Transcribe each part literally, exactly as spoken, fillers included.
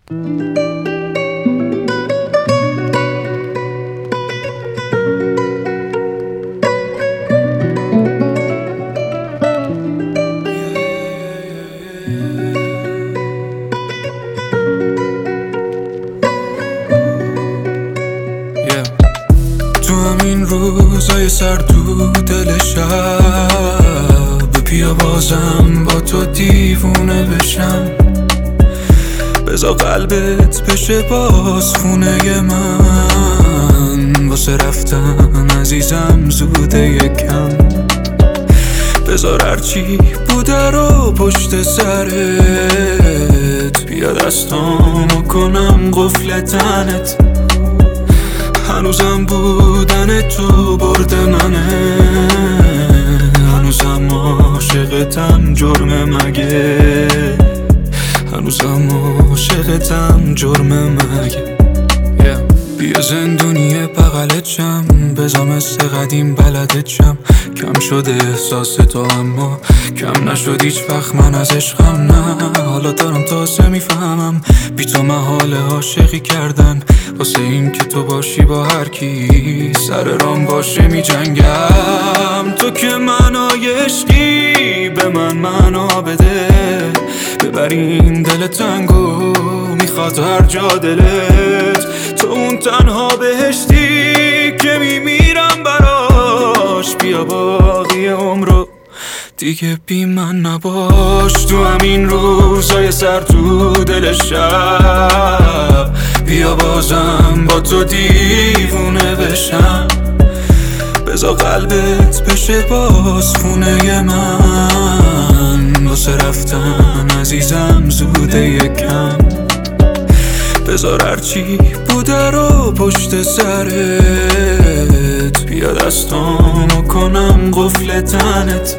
تو همین روزای سرد تو دل شب بیا بازم با تو دیوونه بشم، بذار قلبت بشه باز خونه من، واسه رفتن عزیزم زوده یکم، بذار هرچی بوده رو پشت سرت، بیا دستامو کنم قفل تنت، هنوزم بودن تو برد منه، هنوزم عاشقتم جرم مگه، هنوزم عاشقتم جرم مگه. yeah. بیا زندونی بغلت شم، بذار مثل قدیم بلدت شم، کم شده احساس تو اما کم نشد هیچ وقت من از عشقم، نه حالا دارم تازه میفهمم بی تو محاله عاشقی کردن، واسه این که تو باشی با هر کی سر رام باشه می جنگم، تو که منای عشقی به من معنا بده، ببرین دل تنگو میخواد هر جا دلت، تو اون تنها بهشتی که میمیرم براش، بیا باقی عمرو دیگه بی من نباش، تو همین روزای سر تو دل شب بیا بازم با تو دیوونه بشم، بذار قلبت بشه باز خونه من، واسه رفتن عزیزم زوده یکم، بذار هرچی بوده رو پشت سرت، بیا دستامو کنم قفل تنت،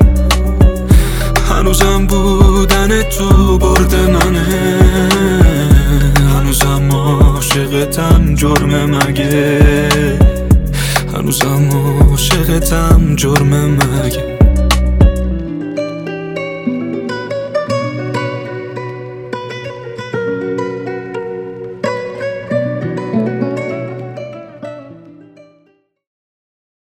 هنوزم بودن تو برد منه، هنوزم عاشقتم جرم مگه، هنوزم عاشقتم جرم مگه.